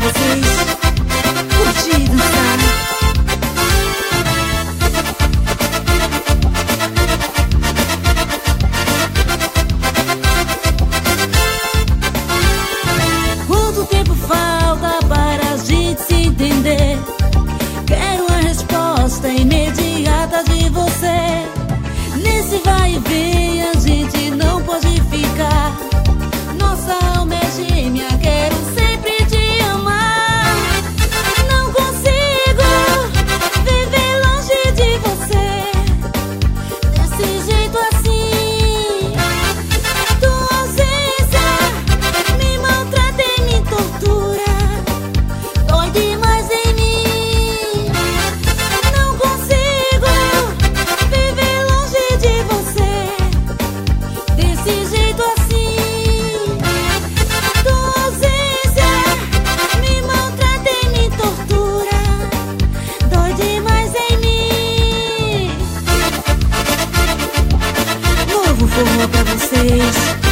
vocês curtir e dançar. Quanto tempo falta para a gente se entender? Quero a resposta imediata de você. Nesse vai e vem a gente não pode ficar. Nossa alma é gêmea, quero sempre te amar. Não consigo viver longe de você desse jeito assim. Tua ausência me maltrata e me tortura, dói demais em mim. Não consigo viver longe de você desse jeito assim. Forró pra vocês.